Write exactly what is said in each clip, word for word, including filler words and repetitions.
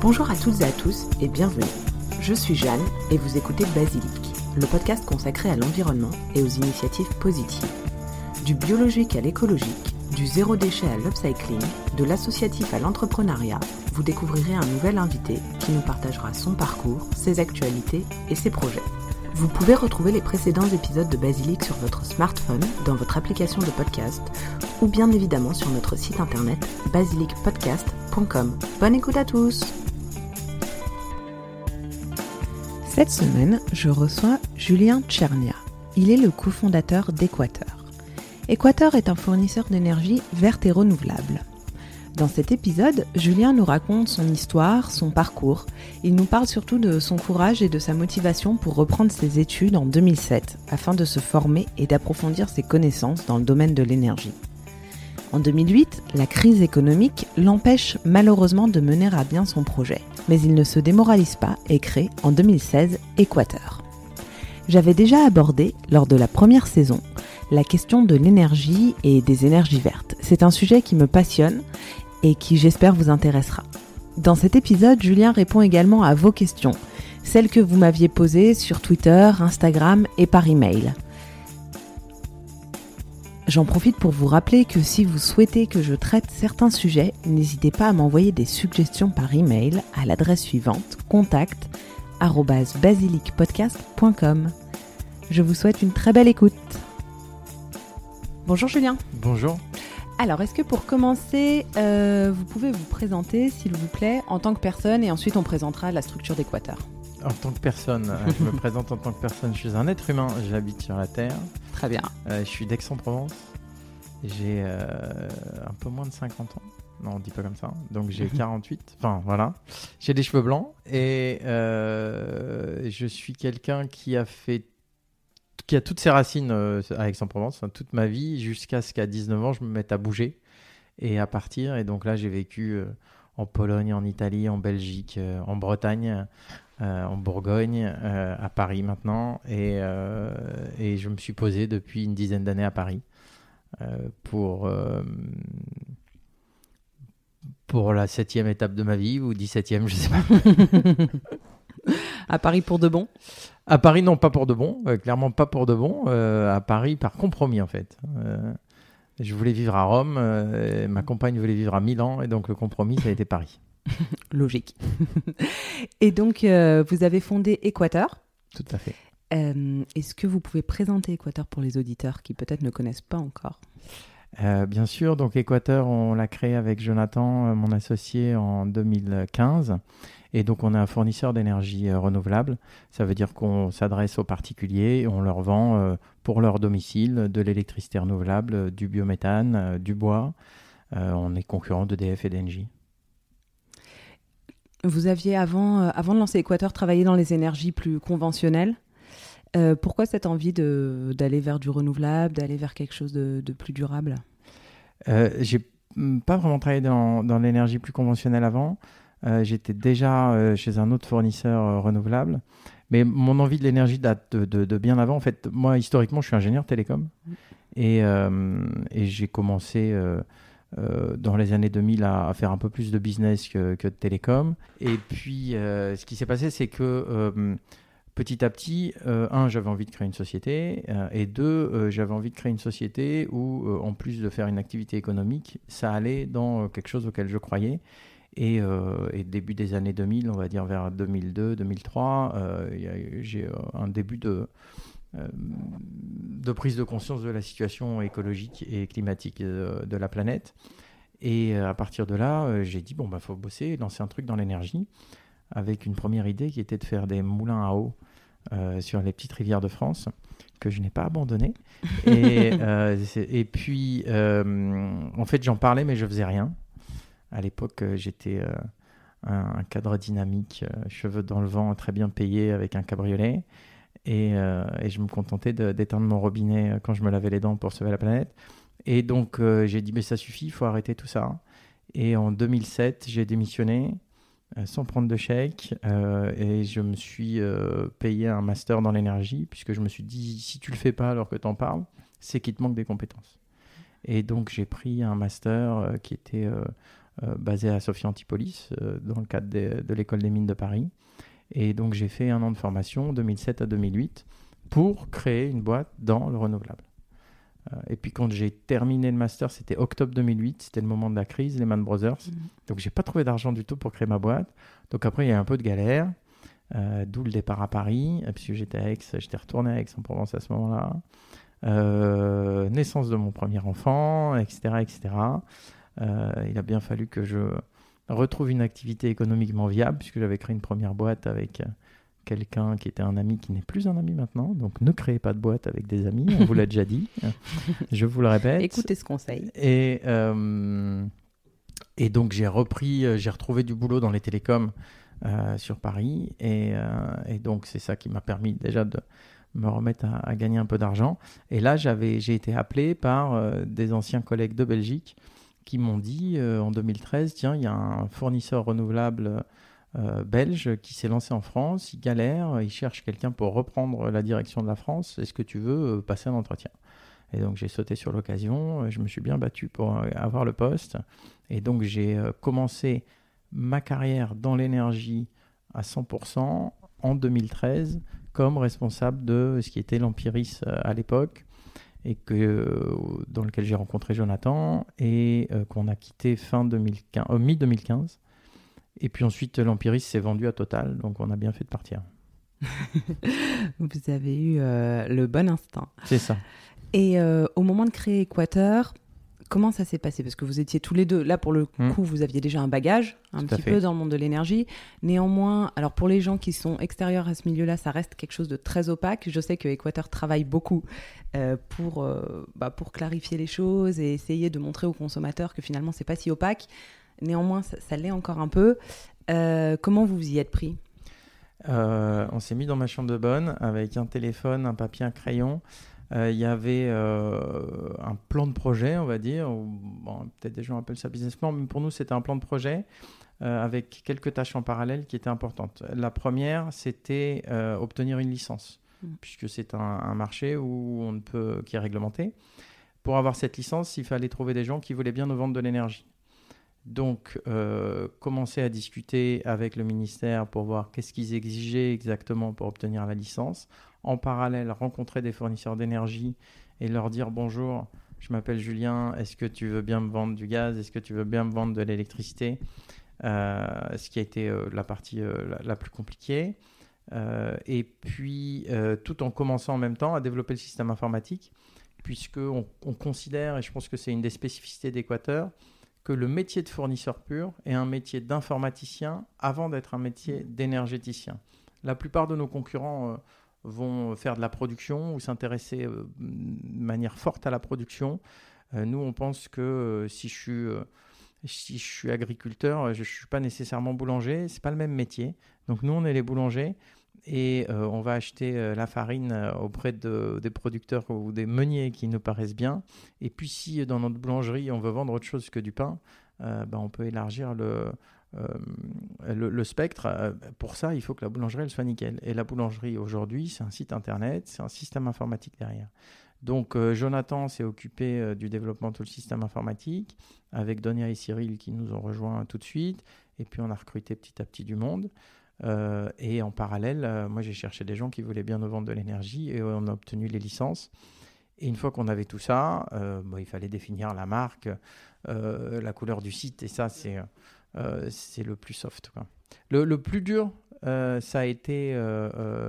Bonjour à toutes et à tous et bienvenue. Je suis Jeanne et vous écoutez Basilic, le podcast consacré à l'environnement et aux initiatives positives. Du biologique à l'écologique, du zéro déchet à l'upcycling, de l'associatif à l'entrepreneuriat, vous découvrirez un nouvel invité qui nous partagera son parcours, ses actualités et ses projets. Vous pouvez retrouver les précédents épisodes de Basilic sur votre smartphone, dans votre application de podcast, ou bien évidemment sur notre site internet basilic podcast point com. Bonne écoute à tous! Cette semaine, je reçois Julien Tchernia. Il est le cofondateur d'Équateur. Équateur est un fournisseur d'énergie verte et renouvelable. Dans cet épisode, Julien nous raconte son histoire, son parcours. Il nous parle surtout de son courage et de sa motivation pour reprendre ses études en deux mille sept, afin de se former et d'approfondir ses connaissances dans le domaine de l'énergie. En deux mille huit, la crise économique l'empêche malheureusement de mener à bien son projet. Mais il ne se démoralise pas et crée en deux mille seize Équateur. J'avais déjà abordé, lors de la première saison, la question de l'énergie et des énergies vertes. C'est un sujet qui me passionne et qui, j'espère, vous intéressera. Dans cet épisode, Julien répond également à vos questions, celles que vous m'aviez posées sur Twitter, Instagram et par email. J'en profite pour vous rappeler que si vous souhaitez que je traite certains sujets, n'hésitez pas à m'envoyer des suggestions par email à l'adresse suivante contact arobase basilic podcast point com. Je vous souhaite une très belle écoute. Bonjour Julien. Bonjour. Alors, est-ce que pour commencer, euh, vous pouvez vous présenter, s'il vous plaît, en tant que personne, et ensuite on présentera la structure d'Équateur. En tant que personne, euh, je me présente en tant que personne. Je suis un être humain, j'habite sur la Terre. Très bien. Euh, je suis d'Aix-en-Provence. J'ai euh, un peu moins de cinquante ans. Non, on dit pas comme ça. Donc j'ai quarante-huit. Enfin, voilà. J'ai des cheveux blancs et euh, je suis quelqu'un qui a fait qui a toutes ses racines euh, à Aix-en-Provence, enfin, toute ma vie, jusqu'à ce qu'à dix-neuf ans, je me mette à bouger et à partir. Et donc là, j'ai vécu euh, en Pologne, en Italie, en Belgique, euh, en Bretagne, euh, en Bourgogne, euh, à Paris maintenant. Et, euh, et je me suis posé depuis une dizaine d'années à Paris euh, pour, euh, pour la septième étape de ma vie, ou dix-septième, je sais pas. À Paris pour de bon ? À Paris, non, pas pour de bon. Euh, clairement pas pour de bon. Euh, à Paris, par compromis, en fait. Euh, je voulais vivre à Rome. Euh, ma compagne voulait vivre à Milan. Et donc, le compromis, ça a été Paris. Logique. Et donc, euh, vous avez fondé Équateur. Tout à fait. Euh, est-ce que vous pouvez présenter Équateur pour les auditeurs qui peut-être ne connaissent pas encore ? Euh, bien sûr. Donc, Équateur, on l'a créé avec Jonathan, euh, mon associé, en deux mille quinze. Et donc, on est un fournisseur d'énergie euh, renouvelable. Ça veut dire qu'on s'adresse aux particuliers et on leur vend euh, pour leur domicile de l'électricité renouvelable, euh, du biométhane, euh, du bois. Euh, on est concurrent d'E D F et d'Engie. Vous aviez, avant, euh, avant de lancer Équateur, travaillé dans les énergies plus conventionnelles. Euh, pourquoi cette envie de, d'aller vers du renouvelable, d'aller vers quelque chose de, de plus durable ? euh, J'ai pas vraiment travaillé dans, dans l'énergie plus conventionnelle avant. Euh, j'étais déjà euh, chez un autre fournisseur euh, renouvelable. Mais mon envie de l'énergie date de, de, de bien avant. En fait, moi, historiquement, je suis ingénieur télécom. Mmh. Et, euh, et j'ai commencé euh, euh, dans les années deux mille à, à faire un peu plus de business que, que de télécom. Et puis, euh, ce qui s'est passé, c'est que euh, petit à petit, euh, un, j'avais envie de créer une société. Euh, et deux, euh, j'avais envie de créer une société où, euh, en plus de faire une activité économique, ça allait dans quelque chose auquel je croyais. Et, euh, et début des années deux mille, on va dire vers deux mille deux deux mille trois, euh, y a, j'ai euh, un début de, euh, de prise de conscience de la situation écologique et climatique de, de la planète. Et euh, à partir de là, euh, j'ai dit, bon, bah, faut bosser, lancer un truc dans l'énergie, avec une première idée qui était de faire des moulins à eau euh, sur les petites rivières de France, que je n'ai pas abandonné. et, euh, et puis, euh, en fait, j'en parlais, mais je faisais rien. À l'époque, j'étais euh, un, un cadre dynamique, euh, cheveux dans le vent, très bien payé avec un cabriolet. Et, euh, et je me contentais de, d'éteindre mon robinet quand je me lavais les dents pour sauver la planète. Et donc, euh, j'ai dit, mais ça suffit, il faut arrêter tout ça. Et en deux mille sept, j'ai démissionné euh, sans prendre de chèque. Euh, et je me suis euh, payé un master dans l'énergie, puisque je me suis dit, si tu ne le fais pas alors que tu en parles, c'est qu'il te manque des compétences. Et donc, j'ai pris un master euh, qui était... Euh, euh, basée à Sophia Antipolis, euh, dans le cadre de, de l'école des mines de Paris. Et donc j'ai fait un an de formation, deux mille sept à deux mille huit, pour créer une boîte dans le renouvelable. Euh, et puis quand j'ai terminé le master, c'était octobre deux mille huit, c'était le moment de la crise, Lehman Brothers. Mmh. Donc j'ai pas trouvé d'argent du tout pour créer ma boîte. Donc après il y a un peu de galère, euh, d'où le départ à Paris, puisque j'étais à Aix, j'étais retourné à Aix-en-Provence à ce moment-là. Euh, naissance de mon premier enfant, et cetera, et cetera. Euh, il a bien fallu que je retrouve une activité économiquement viable, puisque j'avais créé une première boîte avec quelqu'un qui était un ami qui n'est plus un ami maintenant. Donc ne créez pas de boîte avec des amis, on vous l'a déjà dit. Je vous le répète. Écoutez ce conseil. Et, euh, et donc j'ai repris, j'ai retrouvé du boulot dans les télécoms euh, sur Paris. Et, euh, et donc c'est ça qui m'a permis déjà de me remettre à, à gagner un peu d'argent. Et là, j'avais, j'ai été appelé par euh, des anciens collègues de Belgique qui m'ont dit euh, en deux mille treize, tiens, il y a un fournisseur renouvelable euh, belge qui s'est lancé en France, il galère, il cherche quelqu'un pour reprendre la direction de la France, est-ce que tu veux euh, passer un entretien ? Et donc j'ai sauté sur l'occasion, je me suis bien battu pour euh, avoir le poste. Et donc j'ai euh, commencé ma carrière dans l'énergie à cent pour cent en deux mille treize comme responsable de ce qui était l'Empiris euh, à l'époque, et que, euh, dans lequel j'ai rencontré Jonathan et euh, qu'on a quitté fin deux mille quinze, euh, mi-deux mille quinze. Et puis ensuite, l'Empiris s'est vendu à Total, donc on a bien fait de partir. Vous avez eu euh, le bon instinct. C'est ça. Et euh, au moment de créer Équateur, comment ça s'est passé ? Parce que vous étiez tous les deux, là pour le coup, mmh. vous aviez déjà un bagage, un Tout petit peu dans le monde de l'énergie. Néanmoins, alors pour les gens qui sont extérieurs à ce milieu-là, ça reste quelque chose de très opaque. Je sais que Équateur travaille beaucoup euh, pour, euh, bah, pour clarifier les choses et essayer de montrer aux consommateurs que finalement, c'est pas si opaque. Néanmoins, ça, ça l'est encore un peu. Euh, comment vous vous y êtes pris ? euh, On s'est mis dans ma chambre de bonne avec un téléphone, un papier, un crayon. Il euh, y avait euh, un plan de projet, on va dire, ou, bon, peut-être des gens appellent ça business plan, mais pour nous, c'était un plan de projet euh, avec quelques tâches en parallèle qui étaient importantes. La première, c'était euh, obtenir une licence, mmh. puisque c'est un, un marché où on ne peut, qui est réglementé. Pour avoir cette licence, il fallait trouver des gens qui voulaient bien nous vendre de l'énergie. Donc, euh, commencer à discuter avec le ministère pour voir qu'est-ce qu'ils exigeaient exactement pour obtenir la licence. En parallèle, rencontrer des fournisseurs d'énergie et leur dire « Bonjour, je m'appelle Julien, est-ce que tu veux bien me vendre du gaz ? Est-ce que tu veux bien me vendre de l'électricité ?» euh, Ce qui a été euh, la partie euh, la, la plus compliquée. Euh, et puis, euh, tout en commençant en même temps à développer le système informatique, puisqu'on on considère, et je pense que c'est une des spécificités d'Équateur, que le métier de fournisseur pur est un métier d'informaticien avant d'être un métier d'énergéticien. La plupart de nos concurrents euh, vont faire de la production ou s'intéresser euh, de manière forte à la production. Euh, nous, on pense que euh, si, je suis, euh, si je suis agriculteur, je ne suis pas nécessairement boulanger, ce n'est pas le même métier. Donc nous, on est les boulangers et euh, on va acheter euh, la farine auprès de, des producteurs ou des meuniers qui nous paraissent bien. Et puis si dans notre boulangerie, on veut vendre autre chose que du pain, euh, ben, on peut élargir le, euh, le, le spectre. Pour ça, il faut que la boulangerie elle soit nickel. Et la boulangerie aujourd'hui, c'est un site internet, c'est un système informatique derrière. Donc euh, Jonathan s'est occupé euh, du développement de tout le système informatique avec Donia et Cyril qui nous ont rejoints tout de suite. Et puis on a recruté petit à petit du monde. Euh, et en parallèle, euh, moi j'ai cherché des gens qui voulaient bien nous vendre de l'énergie et on a obtenu les licences. Et une fois qu'on avait tout ça, euh, bon, il fallait définir la marque, euh, la couleur du site, et ça c'est, euh, c'est le plus soft, quoi. Le, le plus dur, euh, ça a été, euh,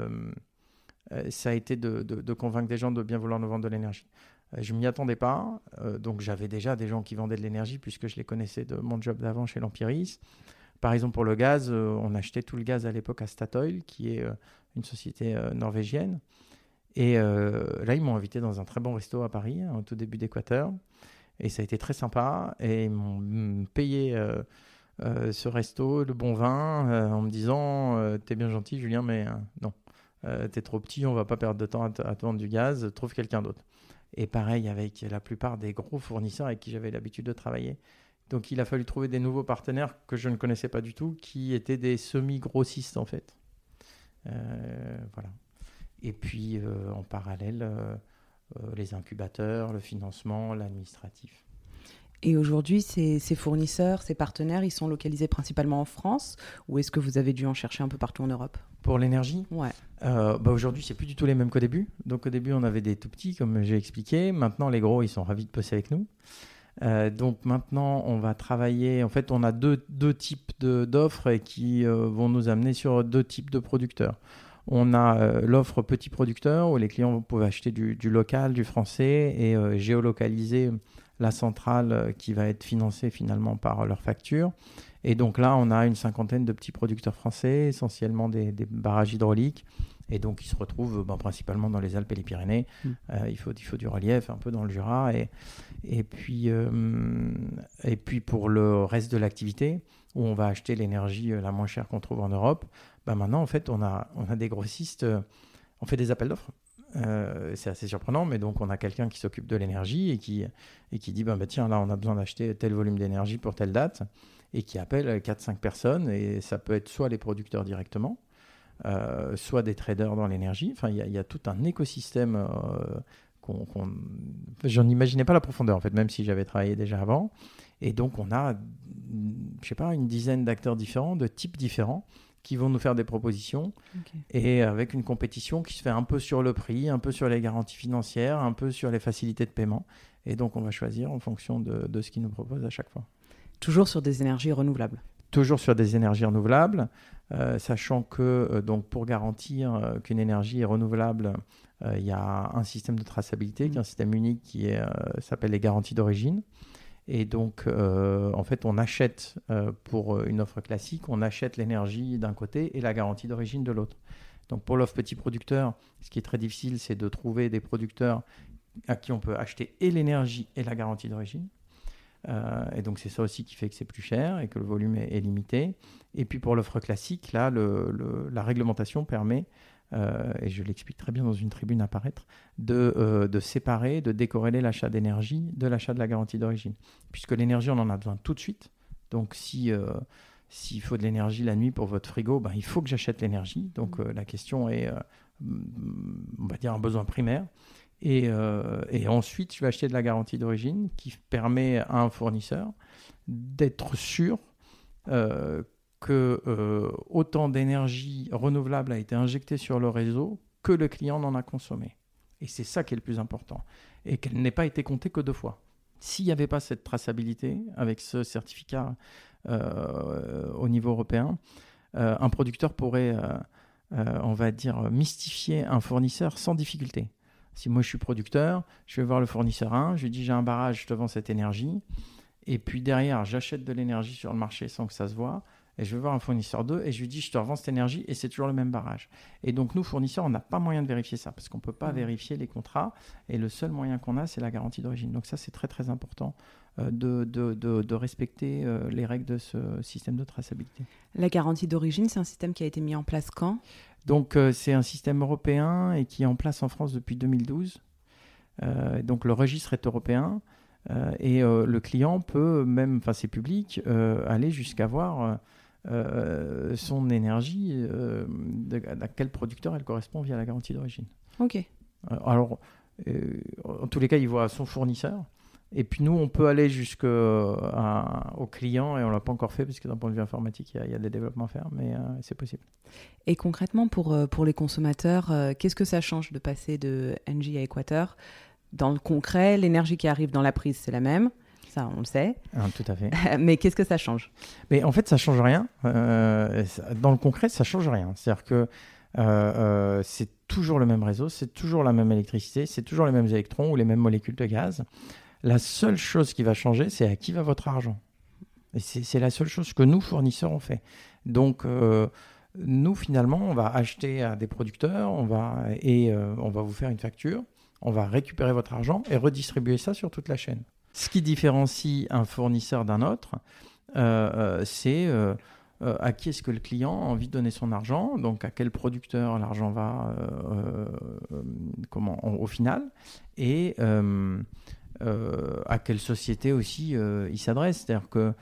euh, ça a été de, de, de convaincre des gens de bien vouloir nous vendre de l'énergie. Euh, je ne m'y attendais pas, euh, donc j'avais déjà des gens qui vendaient de l'énergie puisque je les connaissais de mon job d'avant chez l'Empiris. Par exemple, pour le gaz, euh, on achetait tout le gaz à l'époque à Statoil, qui est euh, une société euh, norvégienne. Et euh, là, ils m'ont invité dans un très bon resto à Paris, hein, au tout début d'Équateur. Et ça a été très sympa. Et ils m'ont payé euh, euh, ce resto, le bon vin, euh, en me disant euh, « T'es bien gentil, Julien, mais euh, non, euh, t'es trop petit, on va pas perdre de temps à te, à te vendre du gaz, trouve quelqu'un d'autre. » Et pareil avec la plupart des gros fournisseurs avec qui j'avais l'habitude de travailler. Donc, il a fallu trouver des nouveaux partenaires que je ne connaissais pas du tout, qui étaient des semi-grossistes, en fait. Euh, voilà. Et puis, euh, en parallèle, euh, euh, les incubateurs, le financement, l'administratif. Et aujourd'hui, ces, ces fournisseurs, ces partenaires, ils sont localisés principalement en France ou est-ce que vous avez dû en chercher un peu partout en Europe ? Pour l'énergie, ouais. euh, bah aujourd'hui, c'est plus du tout les mêmes qu'au début. Donc au début, on avait des tout petits, comme j'ai expliqué. Maintenant, les gros, ils sont ravis de bosser avec nous. Euh, donc maintenant, on va travailler. En fait, on a deux, deux types de, d'offres qui euh, vont nous amener sur deux types de producteurs. On a euh, l'offre petit producteur où les clients peuvent acheter du, du local, du français et euh, géolocaliser la centrale qui va être financée finalement par leur facture. Et donc là, on a une cinquantaine de petits producteurs français, essentiellement des, des barrages hydrauliques. Et donc, ils se retrouvent ben, principalement dans les Alpes et les Pyrénées. Mmh. Euh, il faut, il faut du relief, un peu dans le Jura. Et, et, puis, euh, et puis, pour le reste de l'activité, où on va acheter l'énergie la moins chère qu'on trouve en Europe, ben maintenant, en fait, on a, on a des grossistes. On fait des appels d'offres. Euh, c'est assez surprenant, mais donc on a quelqu'un qui s'occupe de l'énergie et qui, et qui dit ben, ben, tiens, là, on a besoin d'acheter tel volume d'énergie pour telle date, et qui appelle quatre cinq personnes. Et ça peut être soit les producteurs directement, Euh, soit des traders dans l'énergie. Enfin, il y, y a tout un écosystème euh, qu'on, qu'on... J'en imaginais pas la profondeur, en fait, même si j'avais travaillé déjà avant. Et donc, on a, je sais pas, une dizaine d'acteurs différents, de types différents, qui vont nous faire des propositions. Okay. Et avec une compétition qui se fait un peu sur le prix, un peu sur les garanties financières, un peu sur les facilités de paiement. Et donc, on va choisir en fonction de, de ce qu'ils nous proposent à chaque fois. Toujours sur des énergies renouvelables. Toujours sur des énergies renouvelables, euh, sachant que euh, donc pour garantir euh, qu'une énergie est renouvelable, euh, il y a un système de traçabilité, mmh. qui est un système unique qui est, euh, s'appelle les garanties d'origine. Et donc, euh, en fait, on achète euh, pour une offre classique, on achète l'énergie d'un côté et la garantie d'origine de l'autre. Donc, pour l'offre petit producteur, ce qui est très difficile, c'est de trouver des producteurs à qui on peut acheter et l'énergie et la garantie d'origine. Euh, et donc, c'est ça aussi qui fait que c'est plus cher et que le volume est, est limité. Et puis, pour l'offre classique, là, le, le, la réglementation permet, euh, et je l'explique très bien dans une tribune à paraître, de, euh, de séparer, de décorréler l'achat d'énergie de l'achat de la garantie d'origine. Puisque l'énergie, on en a besoin tout de suite. Donc, si, euh, s'il faut de l'énergie la nuit pour votre frigo, ben, il faut que j'achète l'énergie. Donc, euh, la question est, euh, on va dire, un besoin primaire. Et, euh, et ensuite, je vais acheter de la garantie d'origine qui permet à un fournisseur d'être sûr euh, que euh, autant d'énergie renouvelable a été injectée sur le réseau que le client n'en a consommé. Et c'est ça qui est le plus important. Et qu'elle n'ait pas été comptée que deux fois. S'il n'y avait pas cette traçabilité avec ce certificat euh, au niveau européen, euh, un producteur pourrait, euh, euh, on va dire, mystifier un fournisseur sans difficulté. Si moi je suis producteur, je vais voir le fournisseur un, je lui dis j'ai un barrage, je te vends cette énergie. Et puis derrière, j'achète de l'énergie sur le marché sans que ça se voit. Et je vais voir un fournisseur deux et je lui dis je te revends cette énergie et c'est toujours le même barrage. Et donc nous, fournisseurs, on n'a pas moyen de vérifier ça parce qu'on ne peut pas mmh. vérifier les contrats. Et le seul moyen qu'on a, c'est la garantie d'origine. Donc ça, c'est très très important euh, de, de, de, de respecter euh, les règles de ce système de traçabilité. La garantie d'origine, c'est un système qui a été mis en place quand ? Donc, euh, c'est un système européen et qui est en place en France depuis deux mille douze. Euh, donc, le registre est européen euh, et euh, le client peut même, enfin, c'est public, euh, aller jusqu'à voir euh, son énergie, euh, de, à quel producteur elle correspond via la garantie d'origine. Ok. Euh, alors, euh, en tous les cas, il voit son fournisseur. Et puis nous, on peut aller jusqu'au client et on ne l'a pas encore fait parce que d'un point de vue informatique, il y, y a des développements à faire, mais euh, c'est possible. Et concrètement, pour, pour les consommateurs, euh, qu'est-ce que ça change de passer de Engie à Équateur ? Dans le concret, l'énergie qui arrive dans la prise, c'est la même, ça on le sait. Ah, tout à fait. Mais qu'est-ce que ça change ? Mais en fait, ça ne change rien. Euh, dans le concret, ça ne change rien. C'est-à-dire que euh, euh, c'est toujours le même réseau, c'est toujours la même électricité, c'est toujours les mêmes électrons ou les mêmes molécules de gaz. La seule chose qui va changer, c'est à qui va votre argent. Et c'est, c'est la seule chose que nous, fournisseurs, on fait. Donc, euh, nous, finalement, on va acheter à des producteurs on va, et euh, on va vous faire une facture, on va récupérer votre argent et redistribuer ça sur toute la chaîne. Ce qui différencie un fournisseur d'un autre, euh, euh, c'est euh, euh, à qui est-ce que le client a envie de donner son argent, donc à quel producteur l'argent va euh, euh, comment, en, au final, et... Euh, Euh, à quelle société aussi euh, il s'adresse. C'est-à-dire qu'il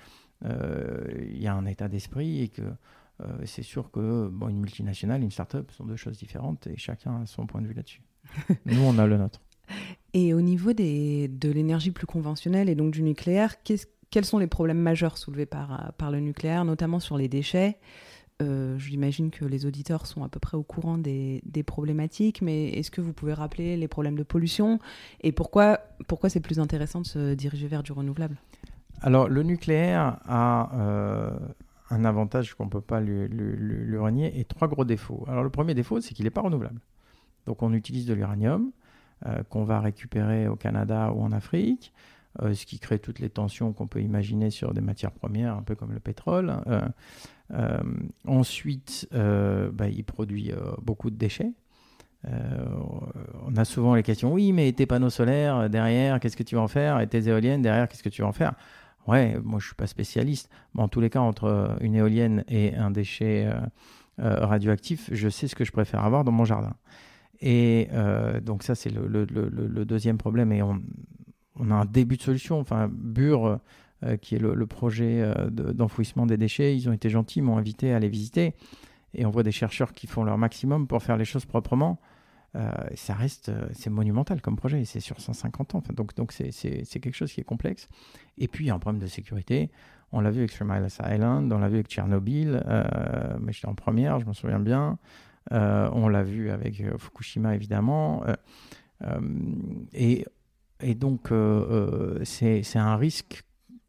euh, y a un état d'esprit et que euh, c'est sûr que bon, une multinationale et une start-up sont deux choses différentes et chacun a son point de vue là-dessus. Nous, on a le nôtre. Et au niveau des, de l'énergie plus conventionnelle et donc du nucléaire, qu'est-ce, quels sont les problèmes majeurs soulevés par, par le nucléaire, notamment sur les déchets ? euh, J'imagine que les auditeurs sont à peu près au courant des, des problématiques, mais est-ce que vous pouvez rappeler les problèmes de pollution et pourquoi, pourquoi c'est plus intéressant de se diriger vers du renouvelable ? Alors, le nucléaire a euh, un avantage qu'on ne peut pas lui, lui, lui, lui renier et trois gros défauts. Alors, le premier défaut, c'est qu'il n'est pas renouvelable. Donc, on utilise de l'uranium euh, qu'on va récupérer au Canada ou en Afrique, euh, ce qui crée toutes les tensions qu'on peut imaginer sur des matières premières, un peu comme le pétrole. Euh, euh, ensuite, euh, bah, il produit euh, beaucoup de déchets. Euh, on a souvent les questions, oui, mais tes panneaux solaires, derrière, qu'est-ce que tu vas en faire ? Et tes éoliennes, derrière, qu'est-ce que tu vas en faire ? Ouais, moi, je ne suis pas spécialiste. Mais en tous les cas, entre une éolienne et un déchet euh, euh, radioactif, je sais ce que je préfère avoir dans mon jardin. Et euh, donc ça, c'est le, le, le, le deuxième problème. Et on, on a un début de solution. Enfin, B U R, euh, qui est le, le projet euh, de, d'enfouissement des déchets, ils ont été gentils, ils m'ont invité à aller visiter. Et on voit des chercheurs qui font leur maximum pour faire les choses proprement. Euh, ça reste, c'est monumental comme projet. C'est sur cent cinquante ans. Enfin, donc, donc c'est, c'est, c'est quelque chose qui est complexe. Et puis, il y a un problème de sécurité. On l'a vu avec Three Mile Island, on l'a vu avec Tchernobyl. Euh, mais j'étais en première, je m'en souviens bien. Euh, on l'a vu avec euh, Fukushima, évidemment. Euh, euh, et, et donc, euh, euh, c'est, c'est un risque.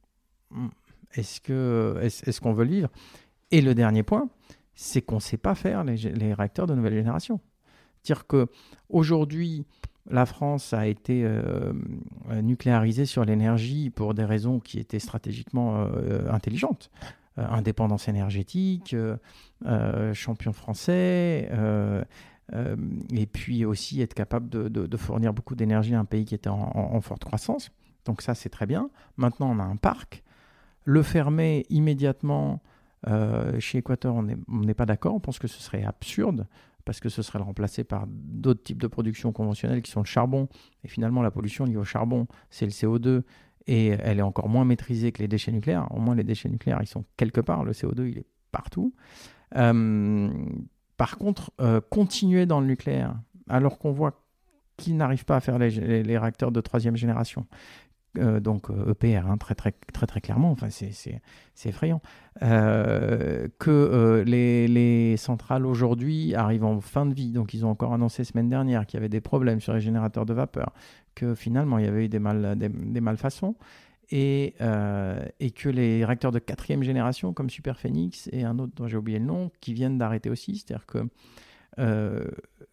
Est-ce, que, est-ce, est-ce qu'on veut le vivre ? Et le dernier point, c'est qu'on ne sait pas faire les, les réacteurs de nouvelle génération. C'est-à-dire qu'aujourd'hui, la France a été euh, nucléarisée sur l'énergie pour des raisons qui étaient stratégiquement euh, intelligentes. Euh, indépendance énergétique, euh, euh, champion français, euh, euh, et puis aussi être capable de, de, de fournir beaucoup d'énergie à un pays qui était en, en, en forte croissance. Donc ça, c'est très bien. Maintenant, on a un parc. Le fermer immédiatement, euh, chez Équateur, on n'est pas d'accord. On pense que ce serait absurde parce que ce serait le remplacer par d'autres types de production conventionnelles qui sont le charbon. Et finalement, la pollution liée au charbon, c'est le C O deux. Et elle est encore moins maîtrisée que les déchets nucléaires. Au moins, les déchets nucléaires, ils sont quelque part. Le C O deux, il est partout. Euh, par contre, euh, continuer dans le nucléaire, alors qu'on voit qu'ils n'arrivent pas à faire les, les, les réacteurs de troisième génération, euh, donc euh, E P R, hein, très, très, très, très clairement, enfin, c'est, c'est, c'est effrayant, euh, que euh, les, les centrales aujourd'hui arrivent en fin de vie. Donc, ils ont encore annoncé semaine dernière qu'il y avait des problèmes sur les générateurs de vapeur, que finalement, il y avait eu des, mal, des, des malfaçons, et, euh, et que les réacteurs de quatrième génération, comme Superphénix et un autre dont j'ai oublié le nom, qui viennent d'arrêter aussi. C'est-à-dire que euh,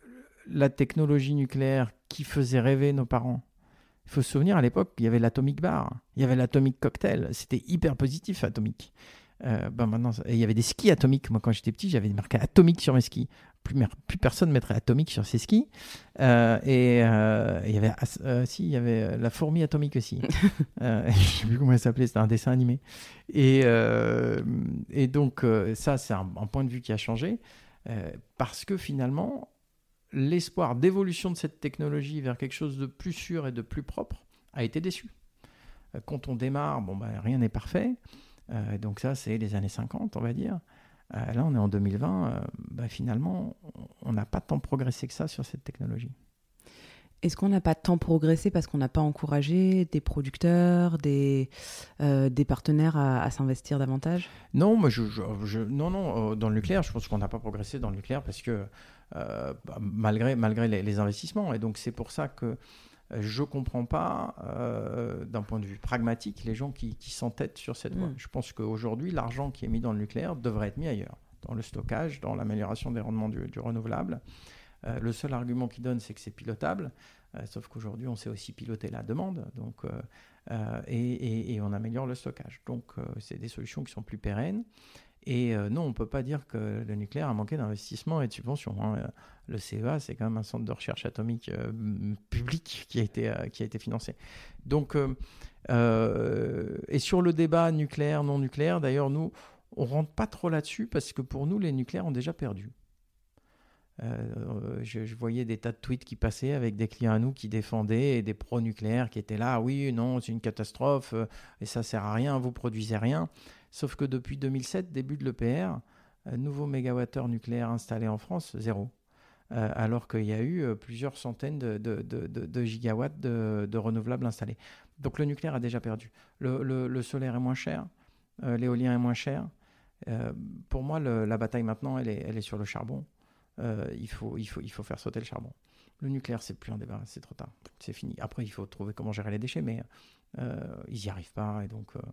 la technologie nucléaire qui faisait rêver nos parents, il faut se souvenir, à l'époque, il y avait l'Atomic Bar, il y avait l'Atomic Cocktail, c'était hyper positif, Atomic. Euh, ben maintenant, il y avait des skis atomiques. Moi, quand j'étais petit, j'avais marqué Atomic sur mes skis. Plus, plus personne ne mettrait Atomic sur ses skis. Euh, et euh, il y avait, euh, si, il y avait la fourmi atomique aussi. euh, je ne sais plus comment elle s'appelait, c'était un dessin animé. Et, euh, et donc, euh, ça, c'est un, un point de vue qui a changé. Euh, parce que finalement, l'espoir d'évolution de cette technologie vers quelque chose de plus sûr et de plus propre a été déçu. Euh, quand on démarre, bon, ben, rien n'est parfait. Euh, donc ça, c'est les années cinquante, on va dire. Euh, là, on est en deux mille vingt. Euh, bah, finalement, on n'a pas tant progressé que ça sur cette technologie. Est-ce qu'on n'a pas tant progressé parce qu'on n'a pas encouragé des producteurs, des, euh, des partenaires à, à s'investir davantage ? Non, mais je, je, je, non, non. Euh, dans le nucléaire, je pense qu'on n'a pas progressé dans le nucléaire parce que euh, bah, malgré, malgré les, les investissements. Et donc, c'est pour ça que je ne comprends pas, euh, d'un point de vue pragmatique, les gens qui, qui s'entêtent sur cette voie. Mmh. Je pense qu'aujourd'hui, l'argent qui est mis dans le nucléaire devrait être mis ailleurs, dans le stockage, dans l'amélioration des rendements du, du renouvelable. Euh, le seul argument qu'ils donnent, c'est que c'est pilotable, euh, sauf qu'aujourd'hui, on sait aussi piloter la demande, donc, euh, euh, et, et, et on améliore le stockage. Donc, euh, c'est des solutions qui sont plus pérennes. Et euh, non, on ne peut pas dire que le nucléaire a manqué d'investissement et de subventions. Hein. Le C E A, c'est quand même un centre de recherche atomique euh, public qui a été, euh, qui a été financé. Donc, euh, euh, et sur le débat nucléaire, non nucléaire, d'ailleurs, nous, on ne rentre pas trop là-dessus parce que pour nous, les nucléaires ont déjà perdu. Euh, je, je voyais des tas de tweets qui passaient avec des clients à nous qui défendaient et des pro-nucléaires qui étaient là, oui, non, c'est une catastrophe euh, et ça ne sert à rien, vous ne produisez rien. Sauf que depuis deux mille sept, début de l'E P R, euh, nouveau mégawattheure nucléaire installé en France, zéro. euh, alors qu'il y a eu euh, plusieurs centaines de, de, de, de, de gigawatts de, de renouvelables installés. Donc le nucléaire a déjà perdu. Le, le, le solaire est moins cher, euh, l'éolien est moins cher. Euh, pour moi, le, la bataille maintenant, elle est, elle est sur le charbon. Euh, il, faut, il, faut, il faut faire sauter le charbon. Le nucléaire, c'est plus un débat, c'est trop tard, c'est fini. Après, il faut trouver comment gérer les déchets, mais euh, ils n'y arrivent pas. Et donc, euh,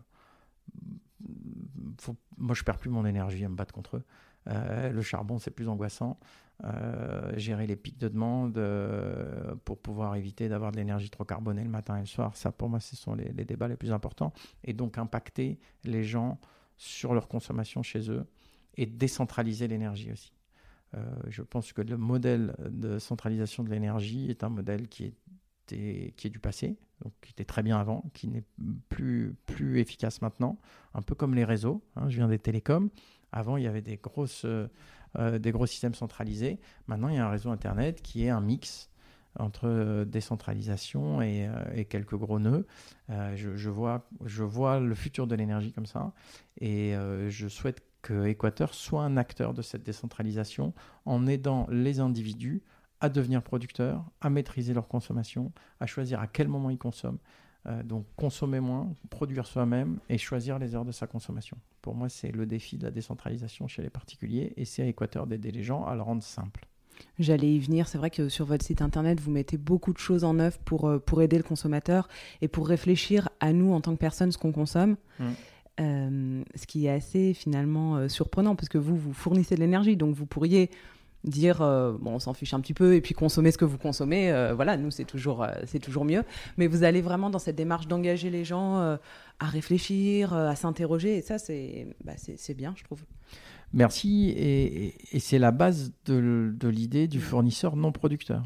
faut... moi, je perds plus mon énergie à me battre contre eux. Euh, le charbon, c'est plus angoissant. Euh, gérer les pics de demande euh, pour pouvoir éviter d'avoir de l'énergie trop carbonée le matin et le soir, ça, pour moi, ce sont les, les débats les plus importants. Et donc, impacter les gens sur leur consommation chez eux et décentraliser l'énergie aussi. Euh, je pense que le modèle de centralisation de l'énergie est un modèle qui, était, qui est du passé, donc qui était très bien avant, qui n'est plus, plus efficace maintenant, un peu comme les réseaux. Hein, je viens des télécoms. Avant, il y avait des, grosses, euh, des gros systèmes centralisés. Maintenant, il y a un réseau Internet qui est un mix entre décentralisation et, euh, et quelques gros nœuds. Euh, je, je, vois, je vois le futur de l'énergie comme ça et euh, je souhaite que Équateur soit un acteur de cette décentralisation en aidant les individus à devenir producteurs, à maîtriser leur consommation, à choisir à quel moment ils consomment. Euh, donc consommer moins, produire soi-même et choisir les heures de sa consommation. Pour moi, c'est le défi de la décentralisation chez les particuliers et c'est à Équateur d'aider les gens à le rendre simple. J'allais y venir. C'est vrai que sur votre site internet, vous mettez beaucoup de choses en œuvre pour, pour aider le consommateur et pour réfléchir à nous en tant que personnes ce qu'on consomme. Mmh. Euh, ce qui est assez finalement euh, surprenant parce que vous, vous fournissez de l'énergie, donc vous pourriez dire euh, bon, on s'en fiche un petit peu et puis consommer ce que vous consommez, euh, voilà, nous c'est toujours, euh, c'est toujours mieux, mais vous allez vraiment dans cette démarche d'engager les gens euh, à réfléchir, euh, à s'interroger et ça c'est, bah, c'est, c'est bien je trouve. Merci et, et, et c'est la base de, de l'idée du fournisseur non producteur.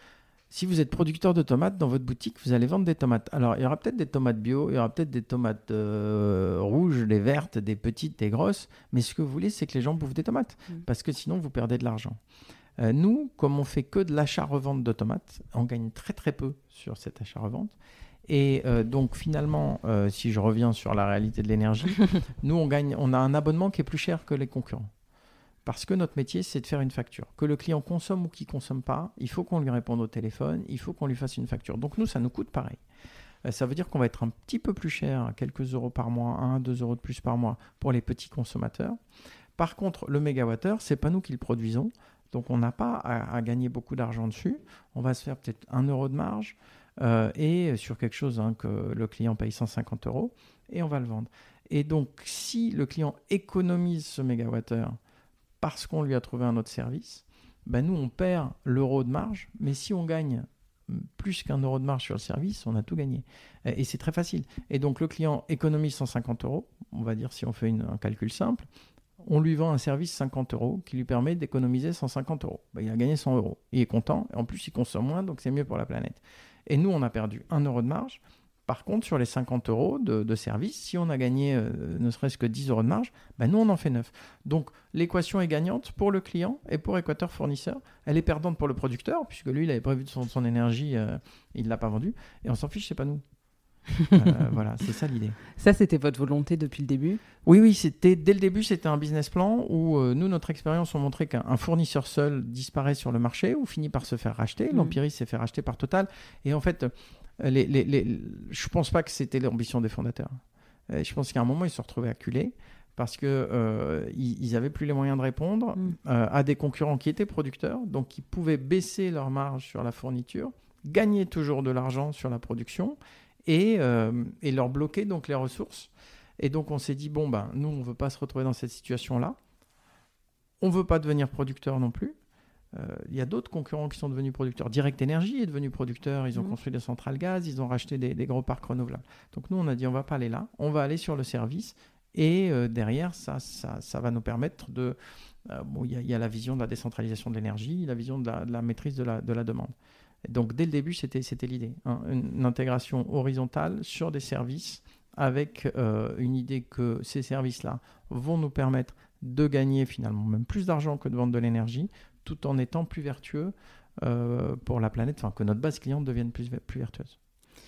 Si vous êtes producteur de tomates dans votre boutique, vous allez vendre des tomates. Alors, il y aura peut-être des tomates bio, il y aura peut-être des tomates euh, rouges, des vertes, des petites, des grosses. Mais ce que vous voulez, c'est que les gens bouffent des tomates. Mmh. Parce que sinon, vous perdez de l'argent. Euh, nous, comme on fait que de l'achat-revente de tomates, on gagne très très peu sur cet achat-revente. Et euh, donc, finalement, euh, si je reviens sur la réalité de l'énergie, nous, on, gagne, on a un abonnement qui est plus cher que les concurrents. Parce que notre métier, c'est de faire une facture. Que le client consomme ou qu'il ne consomme pas, il faut qu'on lui réponde au téléphone, il faut qu'on lui fasse une facture. Donc nous, ça nous coûte pareil. Euh, ça veut dire qu'on va être un petit peu plus cher, quelques euros par mois, un, deux euros de plus par mois pour les petits consommateurs. Par contre, le mégawattheure, ce n'est pas nous qui le produisons. Donc on n'a pas à, à gagner beaucoup d'argent dessus. On va se faire peut-être un euro de marge euh, et sur quelque chose hein, que le client paye cent cinquante euros et on va le vendre. Et donc, si le client économise ce mégawattheure parce qu'on lui a trouvé un autre service, ben nous, on perd l'euro de marge, mais si on gagne plus qu'un euro de marge sur le service, on a tout gagné. Et c'est très facile. Et donc, le client économise cent cinquante euros, on va dire si on fait une, un calcul simple, on lui vend un service cinquante euros qui lui permet d'économiser cent cinquante euros. Ben, il a gagné cent euros. Il est content, et en plus, il consomme moins, donc c'est mieux pour la planète. Et nous, on a perdu un euro de marge. Par contre, sur les cinquante euros de, de service, si on a gagné euh, ne serait-ce que dix euros de marge, ben nous, on en fait neuf. Donc, l'équation est gagnante pour le client et pour Équateur fournisseur. Elle est perdante pour le producteur, puisque lui, il avait prévu de son, son énergie, euh, il ne l'a pas vendue. Et on s'en fiche, c'est pas nous. euh, voilà, c'est ça l'idée. Ça, c'était votre volonté depuis le début ? Oui, oui, c'était, dès le début, c'était un business plan où euh, nous, notre expérience, on montrait qu'un fournisseur seul disparaît sur le marché ou finit par se faire racheter. Mmh. L'Empiris s'est fait racheter par Total. Et en fait... Les, les, les, je ne pense pas que c'était l'ambition des fondateurs. Euh, je pense qu'à un moment, ils se retrouvaient acculés parce qu'ils euh, n'avaient plus les moyens de répondre mmh. euh, à des concurrents qui étaient producteurs, donc qui pouvaient baisser leur marge sur la fourniture, gagner toujours de l'argent sur la production et, euh, et leur bloquer donc, les ressources. Et donc, on s'est dit, bon, ben, nous, on ne veut pas se retrouver dans cette situation-là. On ne veut pas devenir producteur non plus. Il euh, y a d'autres concurrents qui sont devenus producteurs. Direct Energy est devenu producteur. Ils ont mmh. construit des centrales gaz. Ils ont racheté des, des gros parcs renouvelables. Donc nous, on a dit, on ne va pas aller là. On va aller sur le service. Et euh, derrière, ça, ça, ça va nous permettre de... Euh, bon, il y, y a la vision de la décentralisation de l'énergie, la vision de la, de la maîtrise de la, de la demande. Et donc dès le début, c'était, c'était l'idée. Hein, une, une intégration horizontale sur des services avec euh, une idée que ces services-là vont nous permettre de gagner finalement même plus d'argent que de vendre de l'énergie, tout en étant plus vertueux euh, pour la planète, enfin que notre base cliente devienne plus, plus vertueuse.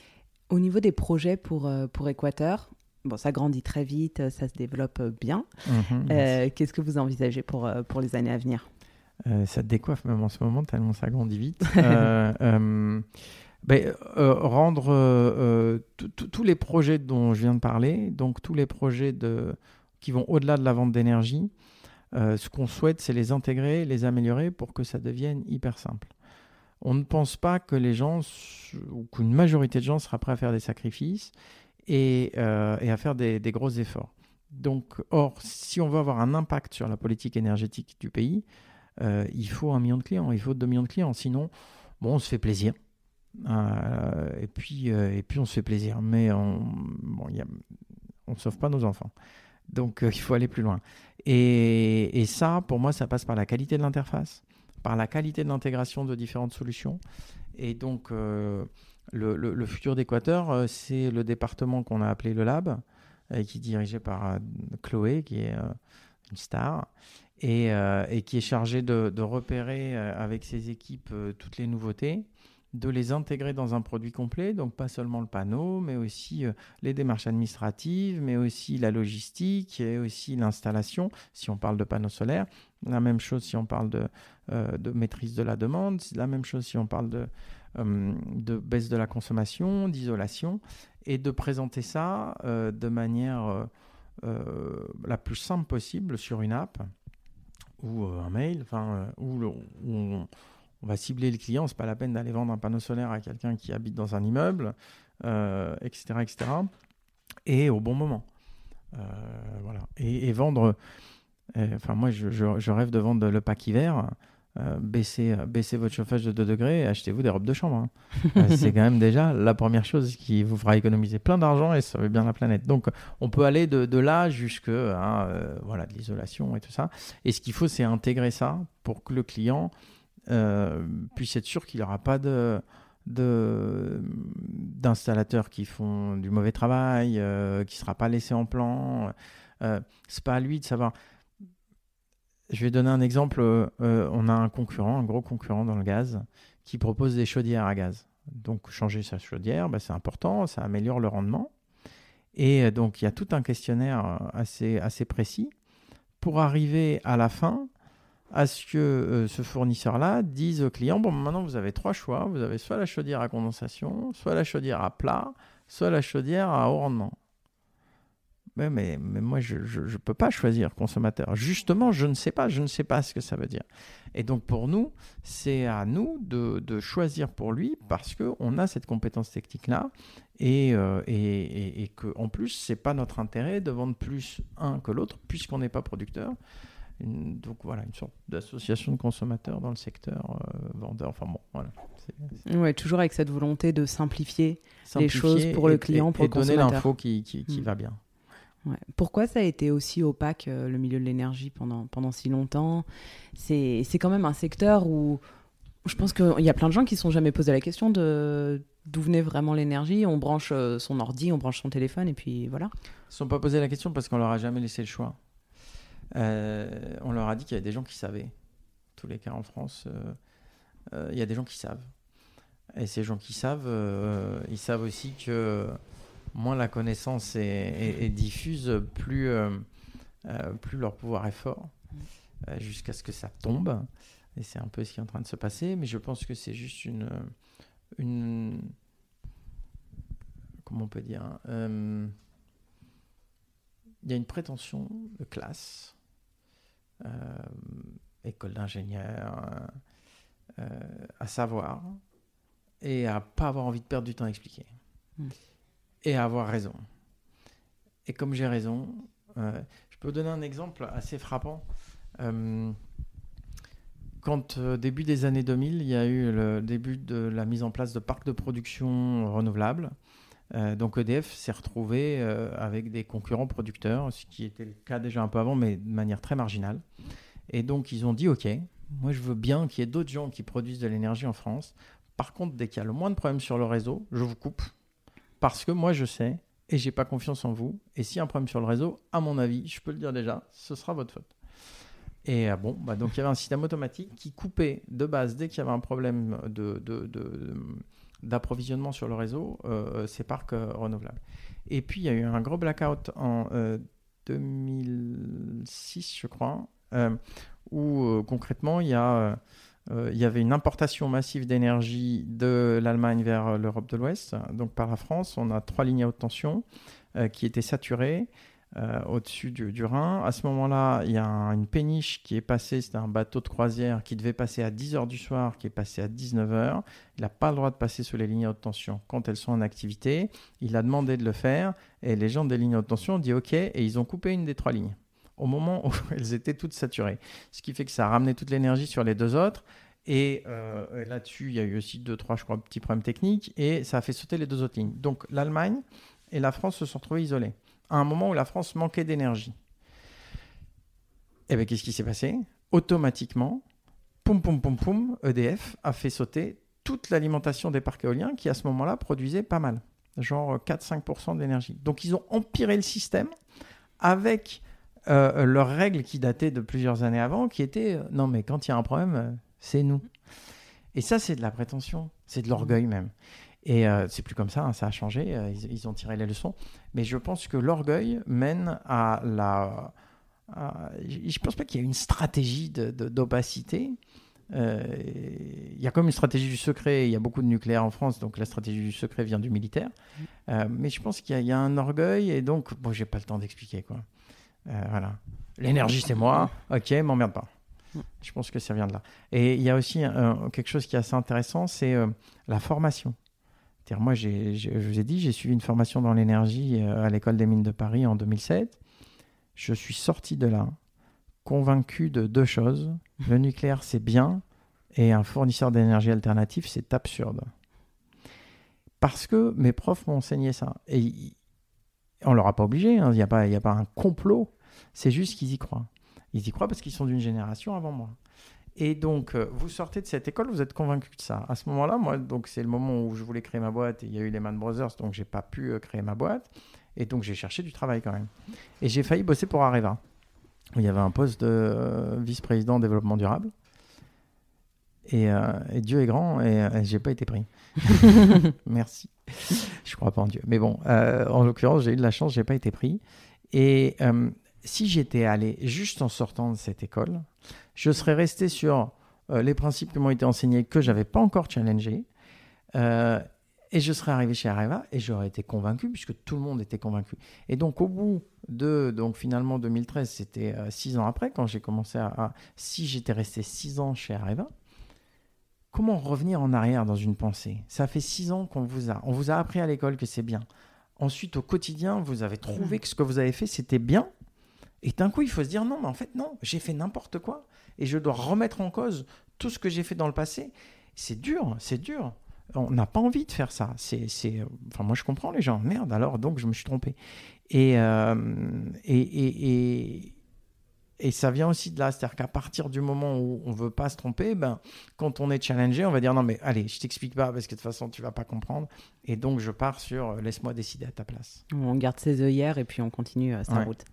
Au niveau des projets pour, pour Équateur, bon, ça grandit très vite, ça se développe bien. Mmh, euh, qu'est-ce que vous envisagez pour, pour les années à venir ? Euh, ça te décoiffe même en ce moment, tellement ça grandit vite. euh, euh, ben, euh, rendre euh, euh, tous les projets dont je viens de parler, donc tous les projets de, qui vont au-delà de la vente d'énergie, euh, ce qu'on souhaite, c'est les intégrer, les améliorer pour que ça devienne hyper simple. On ne pense pas que les gens, ou qu'une majorité de gens sera prêt à faire des sacrifices et, euh, et à faire des, des gros efforts. Donc, or, si on veut avoir un impact sur la politique énergétique du pays, euh, il faut un million de clients, il faut deux millions de clients. Sinon, bon, on se fait plaisir. Euh, et, puis, euh, et puis, on se fait plaisir. Mais on bon, y a, on ne sauve pas nos enfants. Donc, euh, il faut aller plus loin. Et, et ça, pour moi, ça passe par la qualité de l'interface, par la qualité de l'intégration de différentes solutions. Et donc, euh, le, le, le futur d'Équateur, euh, c'est le département qu'on a appelé le Lab, euh, qui est dirigé par euh, Chloé, qui est euh, une star, et, euh, et qui est chargé de, de repérer euh, avec ses équipes euh, toutes les nouveautés, de les intégrer dans un produit complet, donc pas seulement le panneau, mais aussi euh, les démarches administratives, mais aussi la logistique et aussi l'installation, si on parle de panneaux solaires. La même chose si on parle de, euh, de maîtrise de la demande, c'est la même chose si on parle de, euh, de baisse de la consommation, d'isolation, et de présenter ça euh, de manière euh, euh, la plus simple possible sur une app ou euh, un mail, enfin, euh, où, le, où on, on va cibler le client. C'est pas la peine d'aller vendre un panneau solaire à quelqu'un qui habite dans un immeuble, euh, et cetera, et cetera. Et au bon moment. Euh, voilà. Et, et vendre. Euh, enfin, moi, je, je, je rêve de vendre le pack hiver. Euh, baissez, baissez votre chauffage de deux degrés et achetez-vous des robes de chambre. Hein. euh, c'est quand même déjà la première chose qui vous fera économiser plein d'argent et sauver bien la planète. Donc, on peut aller de, de là jusque hein, euh, voilà, de l'isolation et tout ça. Et ce qu'il faut, c'est intégrer ça pour que le client euh, puisse être sûr qu'il n'aura pas de, de, d'installateurs qui font du mauvais travail, euh, qui ne sera pas laissé en plan. Euh, c'est pas à lui de savoir... Je vais donner un exemple. Euh, on a un concurrent, un gros concurrent dans le gaz, qui propose des chaudières à gaz. Donc, changer sa chaudière, bah, c'est important, ça améliore le rendement. Et donc, il y a tout un questionnaire assez, assez précis pour arriver à la fin à ce que euh, ce fournisseur-là dise au client, bon, maintenant, vous avez trois choix. Vous avez soit la chaudière à condensation, soit la chaudière à plat, soit la chaudière à haut rendement. Mais, mais, mais moi, je ne peux pas choisir consommateur. Justement, je ne sais pas. Je ne sais pas ce que ça veut dire. Et donc, pour nous, c'est à nous de, de choisir pour lui parce qu'on a cette compétence technique-là et, euh, et, et, et qu'en plus, ce n'est pas notre intérêt de vendre plus un que l'autre puisqu'on n'est pas producteur. Une, donc, voilà, une sorte d'association de consommateurs dans le secteur euh, vendeur. Enfin bon, voilà. C'est, c'est... Ouais, toujours avec cette volonté de simplifier, simplifier les choses pour et, le client, et, pour et le consommateur. Et donner l'info qui, qui, qui mmh. va bien. Ouais. Pourquoi ça a été aussi opaque, euh, le milieu de l'énergie, pendant, pendant si longtemps ? c'est, c'est quand même un secteur où je pense qu'il y a plein de gens qui ne se sont jamais posé la question de d'où venait vraiment l'énergie. On branche euh, son ordi, on branche son téléphone et puis voilà. Ils ne se sont pas posé la question parce qu'on ne leur a jamais laissé le choix. Euh, on leur a dit qu'il y avait des gens qui savaient. En tous les cas en France, il euh, euh, y a des gens qui savent. Et ces gens qui savent, euh, ils savent aussi que moins la connaissance est, est, est diffuse, plus, euh, euh, plus leur pouvoir est fort, euh, jusqu'à ce que ça tombe. Et c'est un peu ce qui est en train de se passer. Mais je pense que c'est juste une... une comment on peut dire euh, il y a une prétention de classe, euh, école d'ingénieur, euh, à savoir, et à pas avoir envie de perdre du temps à expliquer. Mmh. Et à avoir raison. Et comme j'ai raison, euh, je peux vous donner un exemple assez frappant. Euh, quand, au euh, début des années deux mille, il y a eu le début de la mise en place de parcs de production renouvelables, euh, donc E D F s'est retrouvé euh, avec des concurrents producteurs, ce qui était le cas déjà un peu avant, mais de manière très marginale. Et donc, ils ont dit, OK, moi, je veux bien qu'il y ait d'autres gens qui produisent de l'énergie en France. Par contre, dès qu'il y a le moins de problèmes sur le réseau, je vous coupe. Parce que moi, je sais et je n'ai pas confiance en vous. Et s'il y a un problème sur le réseau, à mon avis, je peux le dire déjà, ce sera votre faute. Et euh, bon, bah, donc il y avait un système automatique qui coupait de base, dès qu'il y avait un problème de, de, de, de, d'approvisionnement sur le réseau, euh, ces parcs euh, renouvelables. Et puis, il y a eu un gros blackout en euh, deux mille six, je crois. euh, où euh, concrètement, il y, euh, euh, il y avait une importation massive d'énergie de l'Allemagne vers l'Europe de l'Ouest. Donc par la France, on a trois lignes à haute tension euh, qui étaient saturées. Euh, au-dessus du, du Rhin. À ce moment-là, il y a un, une péniche qui est passée, c'était un bateau de croisière qui devait passer à dix heures du soir, qui est passé à dix-neuf heures. Il n'a pas le droit de passer sous les lignes à haute tension quand elles sont en activité. Il a demandé de le faire et les gens des lignes à haute tension ont dit OK et ils ont coupé une des trois lignes au moment où elles étaient toutes saturées. Ce qui fait que ça a ramené toute l'énergie sur les deux autres. Et euh, là-dessus, il y a eu aussi deux, trois, je crois, petits problèmes techniques et ça a fait sauter les deux autres lignes. Donc l'Allemagne et la France se sont retrouvées isolées à un moment où la France manquait d'énergie. Et bien, qu'est-ce qui s'est passé ? Automatiquement, poum, poum, poum, poum, E D F a fait sauter toute l'alimentation des parcs éoliens qui, à ce moment-là, produisaient pas mal, genre quatre à cinq pour cent d'énergie. Donc, ils ont empiré le système avec euh, leurs règles qui dataient de plusieurs années avant, qui étaient euh, « non, mais quand il y a un problème, euh, c'est nous ». Et ça, c'est de la prétention, c'est de l'orgueil même. Et euh, c'est plus comme ça, hein, ça a changé, euh, ils, ils ont tiré les leçons. Mais je pense que l'orgueil mène à la... À, je ne pense pas qu'il y ait une stratégie de, de, d'opacité. Euh, il y a comme une stratégie du secret, il y a beaucoup de nucléaire en France, donc la stratégie du secret vient du militaire. Euh, mais je pense qu'il y a, il y a un orgueil, et donc, bon, je n'ai pas le temps d'expliquer, quoi. Euh, voilà. L'énergie, c'est moi, ok, m'emmerde pas. Je pense que ça vient de là. Et il y a aussi euh, quelque chose qui est assez intéressant, c'est euh, la formation. C'est-à-dire, moi, j'ai, j'ai, je vous ai dit, j'ai suivi une formation dans l'énergie euh, à l'École des mines de Paris en deux mille sept. Je suis sorti de là convaincu de deux choses. Le nucléaire, c'est bien, et un fournisseur d'énergie alternative, c'est absurde. Parce que mes profs m'ont enseigné ça. Et on ne leur a pas obligé, il hein, n'y a pas, y a pas un complot, c'est juste qu'ils y croient. Ils y croient parce qu'ils sont d'une génération avant moi. Et donc, euh, vous sortez de cette école, vous êtes convaincu de ça. À ce moment-là, moi, donc, c'est le moment où je voulais créer ma boîte et il y a eu Lehman Brothers, donc je n'ai pas pu euh, créer ma boîte. Et donc, j'ai cherché du travail quand même. Et j'ai failli bosser pour Areva. Il y avait un poste de euh, vice-président développement durable. Et, euh, et Dieu est grand et, et je n'ai pas été pris. Merci. Je ne crois pas en Dieu. Mais bon, euh, en l'occurrence, j'ai eu de la chance, je n'ai pas été pris. Et euh, si j'étais allé juste en sortant de cette école, je serais resté sur euh, les principes qui m'ont été enseignés que je n'avais pas encore challengés. Euh, et je serais arrivé chez Areva et j'aurais été convaincu puisque tout le monde était convaincu. Et donc, au bout de, donc finalement, deux mille treize, c'était euh, six ans après, quand j'ai commencé à, à... Si j'étais resté six ans chez Areva, comment revenir en arrière dans une pensée ? Ça fait six ans qu'on vous a... On vous a appris à l'école que c'est bien. Ensuite, au quotidien, vous avez trouvé que ce que vous avez fait, c'était bien. Et d'un coup, il faut se dire non, mais en fait, non, j'ai fait n'importe quoi. Et je dois remettre en cause tout ce que j'ai fait dans le passé. C'est dur, c'est dur. On n'a pas envie de faire ça. C'est, c'est... Enfin, moi, je comprends les gens. Merde, alors, donc, je me suis trompé. Et, euh, et, et, et, et ça vient aussi de là. C'est-à-dire qu'à partir du moment où on ne veut pas se tromper, ben, quand on est challengé, on va dire non, mais allez, je ne t'explique pas parce que de toute façon, tu ne vas pas comprendre. Et donc, je pars sur euh, laisse-moi décider à ta place. On garde ses œillères et puis on continue euh, sa ouais. route.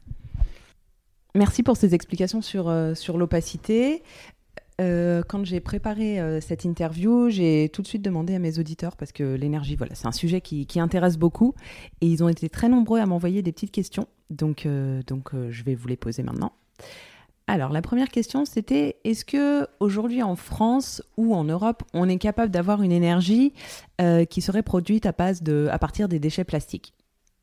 Merci pour ces explications sur, euh, sur l'opacité. Euh, quand j'ai préparé euh, cette interview, j'ai tout de suite demandé à mes auditeurs, parce que l'énergie, voilà, c'est un sujet qui, qui intéresse beaucoup, et ils ont été très nombreux à m'envoyer des petites questions, donc, euh, donc euh, je vais vous les poser maintenant. Alors, la première question, c'était, est-ce qu'aujourd'hui en France ou en Europe, on est capable d'avoir une énergie euh, qui serait produite à, base de, à partir des déchets plastiques ?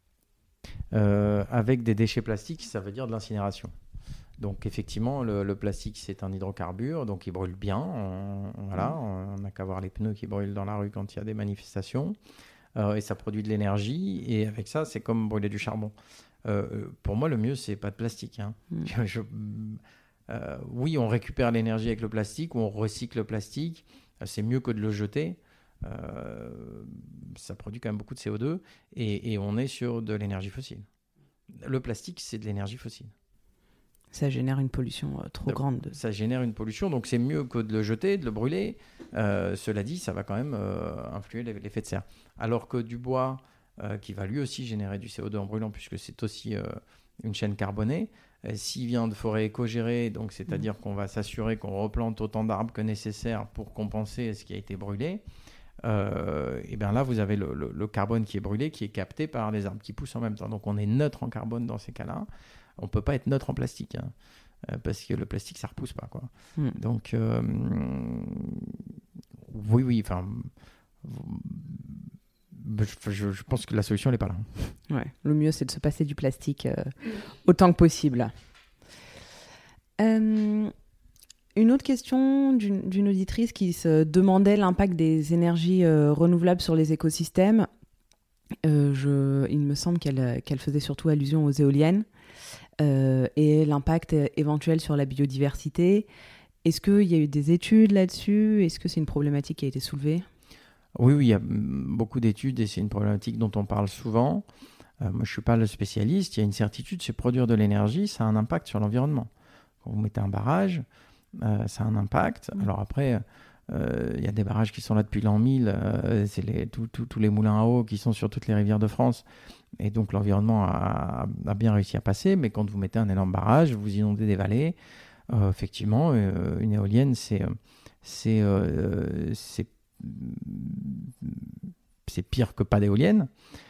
euh, Avec des déchets plastiques, ça veut dire de l'incinération. Donc effectivement, le, le plastique, c'est un hydrocarbure, donc il brûle bien. On, voilà, on n'a qu'à voir les pneus qui brûlent dans la rue quand il y a des manifestations. Euh, et ça produit de l'énergie. Et avec ça, c'est comme brûler du charbon. Euh, pour moi, le mieux, c'est pas de plastique. Hein. Mm. Je, je, euh, oui, on récupère l'énergie avec le plastique ou on recycle le plastique. C'est mieux que de le jeter. Euh, ça produit quand même beaucoup de C O deux. Et, et on est sur de l'énergie fossile. Le plastique, c'est de l'énergie fossile. Ça génère une pollution euh, trop donc, grande. Ça génère une pollution, donc c'est mieux que de le jeter, de le brûler. Euh, cela dit, ça va quand même euh, influer l'effet de serre. Alors que du bois, euh, qui va lui aussi générer du C O deux en brûlant, puisque c'est aussi euh, une chaîne carbonée, euh, s'il vient de forêt éco-gérée, donc c'est-à-dire mmh. qu'on va s'assurer qu'on replante autant d'arbres que nécessaire pour compenser ce qui a été brûlé, euh, et bien là, vous avez le, le, le carbone qui est brûlé, qui est capté par les arbres qui poussent en même temps. Donc on est neutre en carbone dans ces cas-là. On ne peut pas être neutre en plastique. Hein. euh, parce que le plastique, ça repousse pas, quoi. Mm. Donc, euh, oui, oui, enfin, je, je, je pense que la solution, elle n'est pas là. Ouais, le mieux, c'est de se passer du plastique euh, autant que possible. Euh, une autre question d'une, d'une auditrice qui se demandait l'impact des énergies euh, renouvelables sur les écosystèmes. Euh, je, il me semble qu'elle, qu'elle faisait surtout allusion aux éoliennes euh, et l'impact éventuel sur la biodiversité. Est-ce qu'il y a eu des études là-dessus ? Est-ce que c'est une problématique qui a été soulevée ? Oui, oui, il y a beaucoup d'études et c'est une problématique dont on parle souvent. Euh, moi, je ne suis pas le spécialiste. Il y a une certitude, c'est produire de l'énergie, ça a un impact sur l'environnement. Quand vous mettez un barrage, euh, ça a un impact. Mmh. Alors après, euh, il y a des barrages qui sont là depuis l'an mille. Euh, c'est les, tous tout, tout les moulins à eau qui sont sur toutes les rivières de France. Et donc, l'environnement a, a bien réussi à passer. Mais quand vous mettez un énorme barrage, vous inondez des vallées. Euh, effectivement, euh, une éolienne, c'est, c'est, euh, c'est, c'est pire que pas d'éolienne.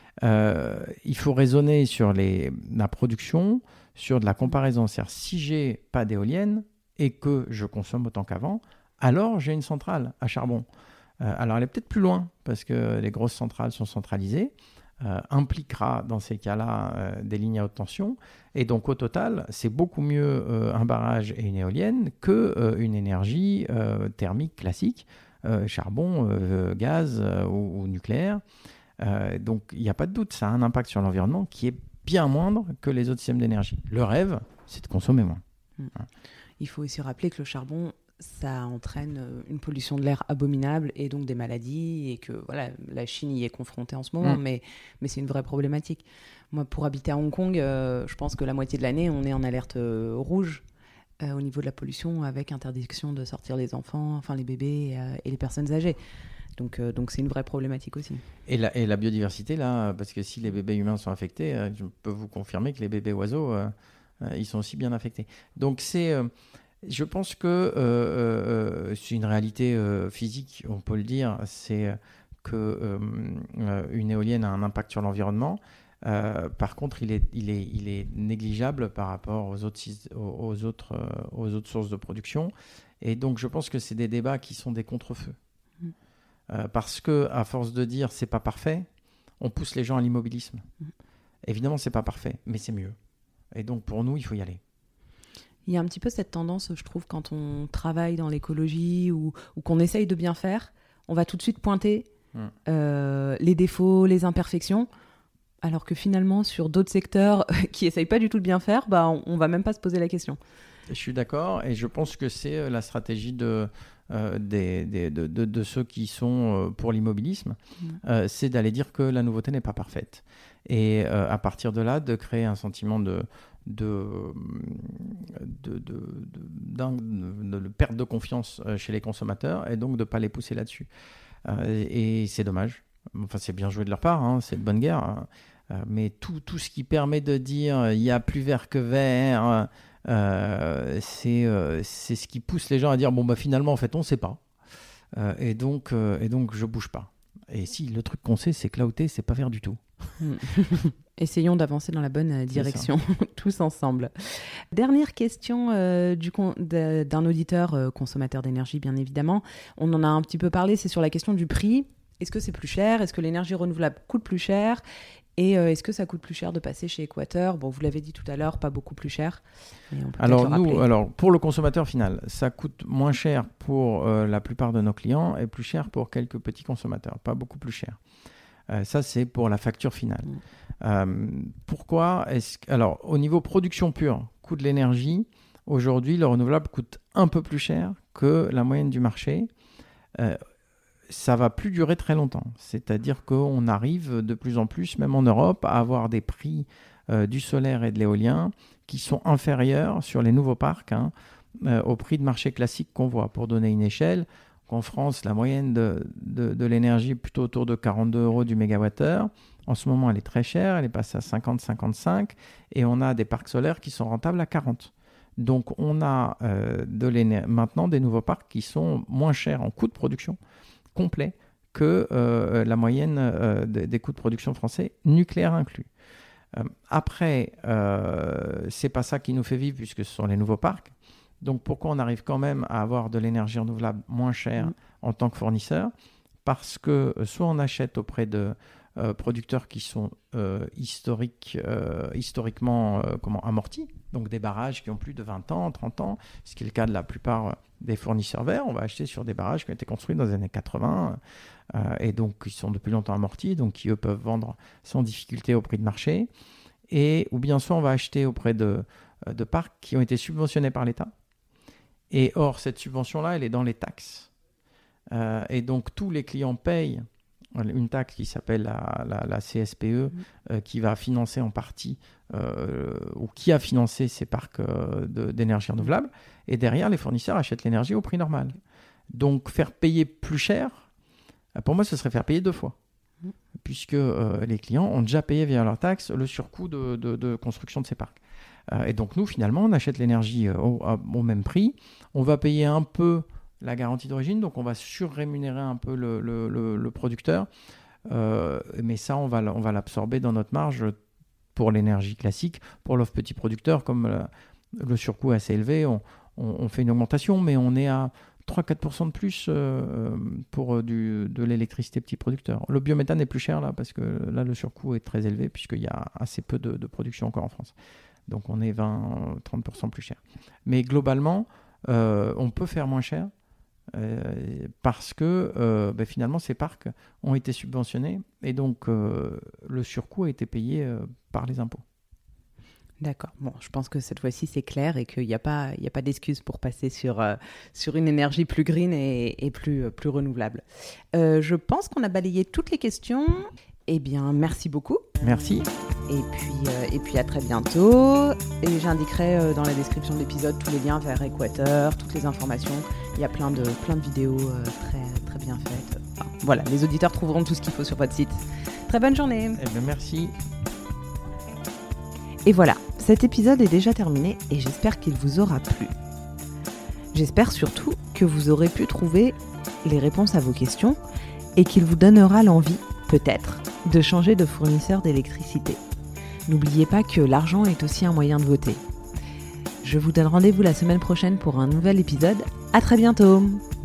Euh, il faut raisonner sur les, la production, sur de la comparaison. C'est-à-dire, si j'ai pas d'éolienne et que je consomme autant qu'avant, alors j'ai une centrale à charbon. Euh, alors, elle est peut-être plus loin parce que les grosses centrales sont centralisées. Euh, impliquera dans ces cas-là euh, des lignes à haute tension. Et donc, au total, c'est beaucoup mieux euh, un barrage et une éolienne qu'une euh, énergie euh, thermique classique, euh, charbon, euh, gaz euh, ou, ou nucléaire. Euh, donc, il n'y a pas de doute, ça a un impact sur l'environnement qui est bien moindre que les autres systèmes d'énergie. Le rêve, c'est de consommer moins. Mmh. Hein. Il faut aussi rappeler que le charbon, ça entraîne une pollution de l'air abominable et donc des maladies et que voilà, la Chine y est confrontée en ce moment, mmh. mais, mais c'est une vraie problématique. Moi, pour habiter à Hong Kong, euh, je pense que la moitié de l'année, on est en alerte euh, rouge euh, au niveau de la pollution avec interdiction de sortir les enfants, enfin les bébés euh, et les personnes âgées. Donc, euh, donc c'est une vraie problématique aussi. Et la, et la biodiversité, là, parce que si les bébés humains sont affectés, euh, je peux vous confirmer que les bébés oiseaux, euh, euh, ils sont aussi bien affectés. Donc c'est... Euh, Je pense que euh, euh, c'est une réalité euh, physique, on peut le dire, c'est que euh, euh, une éolienne a un impact sur l'environnement. Euh, par contre, il est, il, est, il est négligeable par rapport aux autres, aux, autres, euh, aux autres sources de production. Et donc, je pense que c'est des débats qui sont des contre-feux. Mmh. Euh, parce qu'à force de dire « c'est pas parfait », on pousse les gens à l'immobilisme. Mmh. Évidemment, c'est pas parfait, mais c'est mieux. Et donc, pour nous, il faut y aller. Il y a un petit peu cette tendance, je trouve, quand on travaille dans l'écologie ou, ou qu'on essaye de bien faire, on va tout de suite pointer mmh. euh, les défauts, les imperfections, alors que finalement, sur d'autres secteurs qui n'essayent pas du tout de bien faire, bah, on ne va même pas se poser la question. Je suis d'accord et je pense que c'est la stratégie de, euh, des, des, de, de, de ceux qui sont pour l'immobilisme, mmh. euh, c'est d'aller dire que la nouveauté n'est pas parfaite. Et euh, à partir de là, de créer un sentiment de... De, de, de, de, de perte de confiance chez les consommateurs et donc de ne pas les pousser là-dessus. Euh, et, et c'est dommage. Enfin, c'est bien joué de leur part, hein, c'est de bonne guerre. Hein. Euh, mais tout, tout ce qui permet de dire il y a plus vert que vert, euh, c'est, euh, c'est ce qui pousse les gens à dire bon, bah, finalement, en fait, on ne sait pas. Euh, et, donc, euh, et donc, je ne bouge pas. Et si le truc qu'on sait, c'est que l'A O T, c'est pas vert du tout. Essayons d'avancer dans la bonne direction, tous ensemble. Dernière question euh, du con- de, d'un auditeur euh, consommateur d'énergie, bien évidemment. On en a un petit peu parlé, c'est sur la question du prix. Est-ce que c'est plus cher ? Est-ce que l'énergie renouvelable coûte plus cher ? Et euh, est-ce que ça coûte plus cher de passer chez Équateur ? Bon, vous l'avez dit tout à l'heure, pas beaucoup plus cher. Mais on peut alors, le nous, alors, pour le consommateur final, ça coûte moins cher pour euh, la plupart de nos clients et plus cher pour quelques petits consommateurs, pas beaucoup plus cher. Euh, ça, c'est pour la facture finale. Mmh. Euh, pourquoi est-ce que... Alors, au niveau production pure, coût de l'énergie, aujourd'hui, le renouvelable coûte un peu plus cher que la moyenne du marché. Euh, ça ne va plus durer très longtemps. C'est-à-dire qu'on arrive de plus en plus, même en Europe, à avoir des prix euh, du solaire et de l'éolien qui sont inférieurs sur les nouveaux parcs hein, euh, au prix de marché classique qu'on voit. Pour donner une échelle, en France, la moyenne de, de, de l'énergie est plutôt autour de quarante-deux euros du mégawattheure. En ce moment, elle est très chère, elle est passée à cinquante à cinquante-cinq et on a des parcs solaires qui sont rentables à quarante. Donc, on a euh, de l'éner- maintenant des nouveaux parcs qui sont moins chers en coût de production complet que euh, la moyenne euh, des, des coûts de production français, nucléaire inclus. Euh, après, euh, c'est pas ça qui nous fait vivre puisque ce sont les nouveaux parcs. Donc pourquoi on arrive quand même à avoir de l'énergie renouvelable moins chère mmh. en tant que fournisseur? Parce que euh, soit on achète auprès de euh, producteurs qui sont euh, historiques, euh, historiquement euh, comment, amortis, donc des barrages qui ont plus de vingt ans, trente ans, ce qui est le cas de la plupart des fournisseurs verts. On va acheter sur des barrages qui ont été construits dans les années quatre-vingts euh, et donc qui sont depuis longtemps amortis, donc qui eux peuvent vendre sans difficulté au prix de marché. Et, ou bien soit on va acheter auprès de, de parcs qui ont été subventionnés par l'État. Et or, cette subvention-là, elle est dans les taxes. Euh, et donc, tous les clients payent une taxe qui s'appelle la, la, la C S P E, mmh. euh, qui va financer en partie, euh, ou qui a financé ces parcs euh, de, d'énergie renouvelable. Et derrière, les fournisseurs achètent l'énergie au prix normal. Donc, faire payer plus cher, pour moi, ce serait faire payer deux fois. Mmh. Puisque euh, les clients ont déjà payé via leur taxe le surcoût de, de, de construction de ces parcs. Euh, et donc, nous, finalement, on achète l'énergie euh, au, au même prix. On va payer un peu la garantie d'origine, donc on va surrémunérer un peu le, le, le, le producteur. Euh, mais ça, on va, on va l'absorber dans notre marge pour l'énergie classique. Pour l'offre petit producteur, comme le, le surcoût est assez élevé, on, on, on fait une augmentation, mais on est à trois à quatre pour cent de plus euh, pour du, de l'électricité petit producteur. Le biométhane est plus cher là, parce que là, le surcoût est très élevé, puisqu'il y a assez peu de, de production encore en France. Donc on est vingt à trente pour cent plus cher. Mais globalement, euh, on peut faire moins cher euh, parce que euh, ben, finalement ces parcs ont été subventionnés et donc euh, le surcoût a été payé euh, par les impôts. D'accord. Bon, je pense que cette fois-ci c'est clair et qu'il n'y a pas, il n'y a pas d'excuse pour passer sur, euh, sur une énergie plus green et, et plus, plus renouvelable. Euh, je pense qu'on a balayé toutes les questions. Eh bien, merci beaucoup. Merci. Et puis, euh, et puis à très bientôt. Et j'indiquerai euh, dans la description de l'épisode tous les liens vers Équateur, toutes les informations. Il y a plein de, plein de vidéos euh, très, très bien faites. Enfin, voilà, les auditeurs trouveront tout ce qu'il faut sur votre site. Très bonne journée. Eh bien, merci. Et voilà, cet épisode est déjà terminé et j'espère qu'il vous aura plu. J'espère surtout que vous aurez pu trouver les réponses à vos questions et qu'il vous donnera l'envie, peut-être, de changer de fournisseur d'électricité. N'oubliez pas que l'argent est aussi un moyen de voter. Je vous donne rendez-vous la semaine prochaine pour un nouvel épisode. À très bientôt!